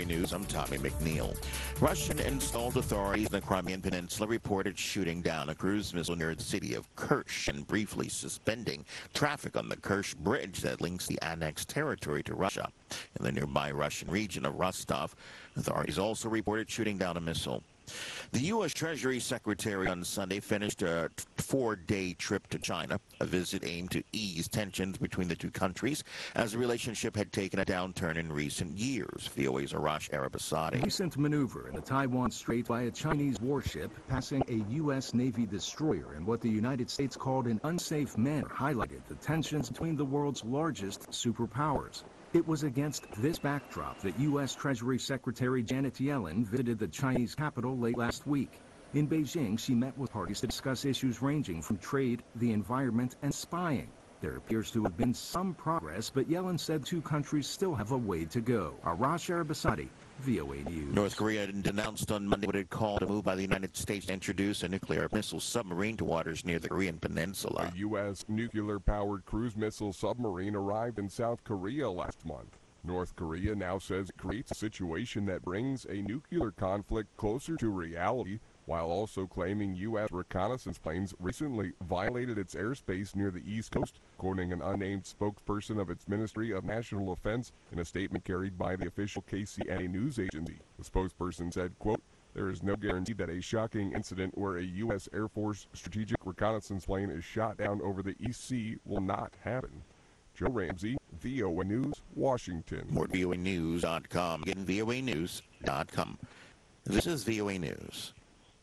VOA News, I'm Tommy McNeil. Russian-installed authorities in the Crimean Peninsula reported shooting down a cruise missile near the city of Kerch and briefly suspending traffic on the Kerch Bridge that links the annexed territory to Russia. In the nearby Russian region of Rostov, authorities also reported shooting down a missile. The U.S. Treasury Secretary on Sunday finished a four-day trip to China, a visit aimed to ease tensions between the two countries as the relationship had taken a downturn in recent years. VOA's Arash Arabasadi. Recent maneuver in the Taiwan Strait by a Chinese warship passing a U.S. Navy destroyer in what the United States called an unsafe manner highlighted the tensions between the world's largest superpowers. It was against this backdrop that U.S. Treasury Secretary Janet Yellen visited the Chinese capital late last week. In Beijing, she met with parties to discuss issues ranging from trade, the environment, and spying. There appears to have been some progress, but Yellen said two countries still have a way to go. Arash Arabasadi, VOA News. North Korea announced on Monday what it called a move by the United States to introduce a nuclear missile submarine to waters near the Korean Peninsula. A U.S. nuclear-powered cruise missile submarine arrived in South Korea last month. North Korea now says it creates a situation that brings a nuclear conflict closer to reality, while also claiming U.S. reconnaissance planes recently violated its airspace near the East Coast, quoting an unnamed spokesperson of its Ministry of National Defense in a statement carried by the official KCNA news agency. The spokesperson said, quote, "There is no guarantee that a shocking incident where a U.S. Air Force strategic reconnaissance plane is shot down over the East Sea will not happen." Joe Ramsey, VOA News, Washington. More at voanews.com. Again, voanews.com. This is VOA News.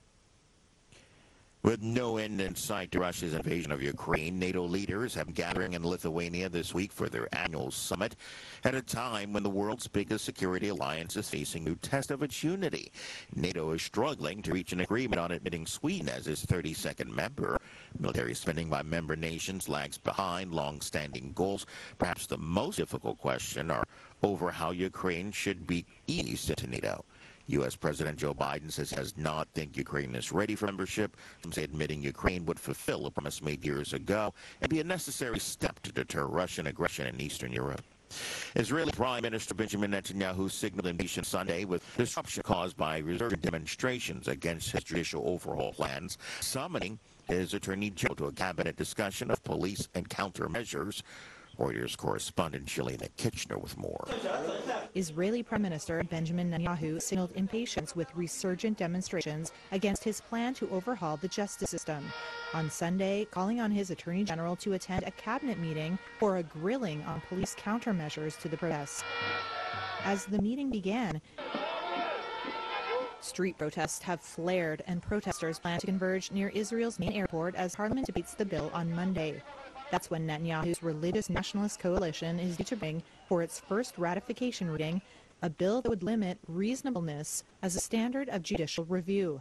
With no end in sight to Russia's invasion of Ukraine, NATO leaders have been gathering in Lithuania this week for their annual summit at a time when the world's biggest security alliance is facing a new test of its unity. NATO is struggling to reach an agreement on admitting Sweden as its 32nd member. Military spending by member nations lags behind long-standing goals. Perhaps the most difficult question are over how Ukraine should be eased into NATO. U.S. President Joe Biden says he does not think Ukraine is ready for membership. Some say admitting Ukraine would fulfill a promise made years ago and be a necessary step to deter Russian aggression in Eastern Europe. Israeli Prime Minister Benjamin Netanyahu signaled impeachment Sunday with disruption caused by resurgent demonstrations against his judicial overhaul plans, summoning his attorney general to a cabinet discussion of police and countermeasures. Reuters correspondent Shalina Kitchener with more. Israeli Prime Minister Benjamin Netanyahu signaled impatience with resurgent demonstrations against his plan to overhaul the justice system. On Sunday, calling on his Attorney General to attend a cabinet meeting for a grilling on police countermeasures to the protests. As the meeting began, street protests have flared and protesters plan to converge near Israel's main airport as Parliament debates the bill on Monday. That's when Netanyahu's Religious Nationalist Coalition is due to bring, for its first ratification reading, a bill that would limit reasonableness as a standard of judicial review.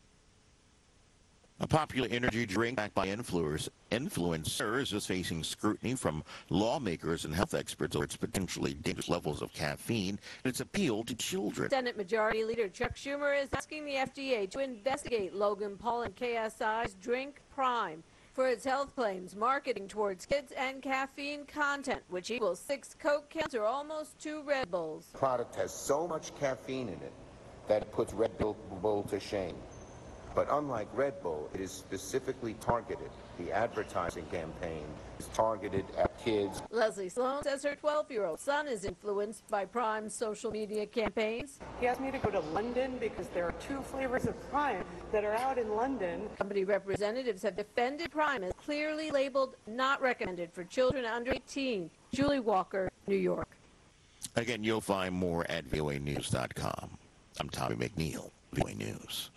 A popular energy drink backed by influencers is facing scrutiny from lawmakers and health experts over its potentially dangerous levels of caffeine and its appeal to children. Senate Majority Leader Chuck Schumer is asking the FDA to investigate Logan Paul and KSI's Drink Prime for its health claims, marketing towards kids, and caffeine content, which equals 6 Coke cans or almost 2 Red Bulls. The product has so much caffeine in it that it puts Red Bull to shame. But unlike Red Bull, it is specifically targeted. The advertising campaign is targeted at kids. Leslie Sloan says her 12-year-old son is influenced by Prime's social media campaigns. He asked me to go to London because there are 2 flavors of Prime that are out in London. Company representatives have defended Prime as clearly labeled not recommended for children under 18. Julie Walker, New York. Again, you'll find more at voanews.com. I'm Tommy McNeil, VOA News.